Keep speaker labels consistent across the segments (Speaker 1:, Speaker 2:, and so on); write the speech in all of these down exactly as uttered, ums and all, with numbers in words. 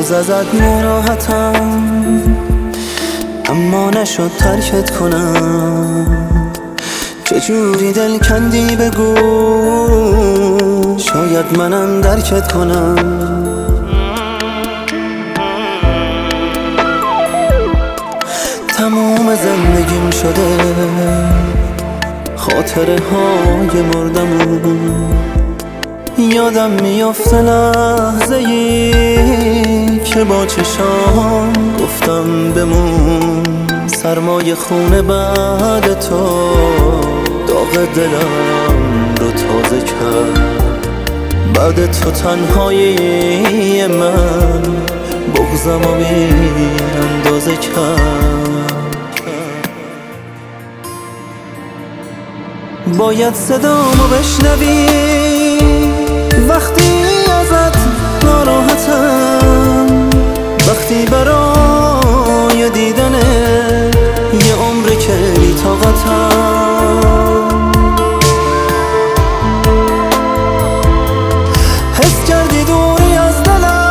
Speaker 1: هنوز ازت ناراحتم، اما نشد ترکت کنم. چجوری دل کندی بگو، شاید منم درکت کنم. تموم زندگیم شده خاطره های مردمون، یادم میافته لحظه ای که با چشام گفتم بمون. سرمای خونه بعد تو داغ دلم رو تازه کرد. بعد تو تنهایی من بغضم رو بی اندازه کرد. باید صدامو بشنوی وقتی ازت ناراحتم، وقتی برای دیدنه یه عمر که بی طاقتم. حس کردی دوری از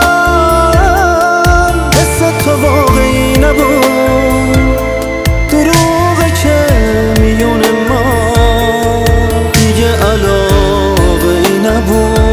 Speaker 1: دلم، حس تو واقعی نبود. دروغه که میون ما دیگه علاقه ای نبود.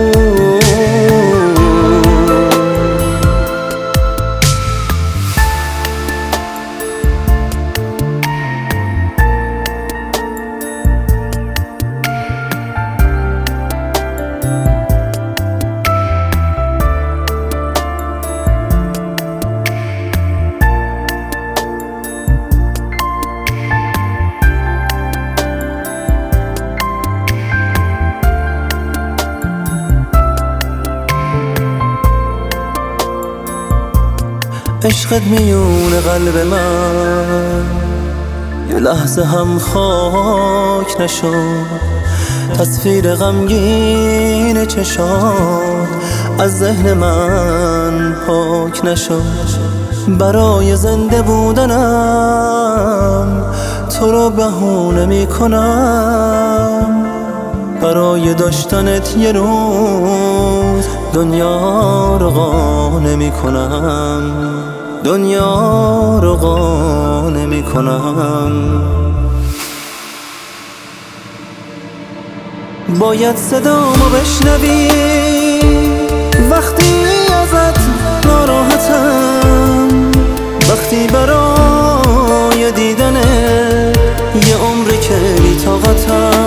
Speaker 1: عشقت میون قلب من یه لحظه هم خاک نشد. تصویر غمگین چشات از ذهن من پاک نشد. برای زنده بودنم تو رو بهونه میکنم، برای داشتنت یه روز دنیا رو قانع میکنم. دنیا رو قانع میکنم. باید صدامو بشنوی وقتی ازت ناراحتم، وقتی برای دیدنه یه عمر که بی طاقتم.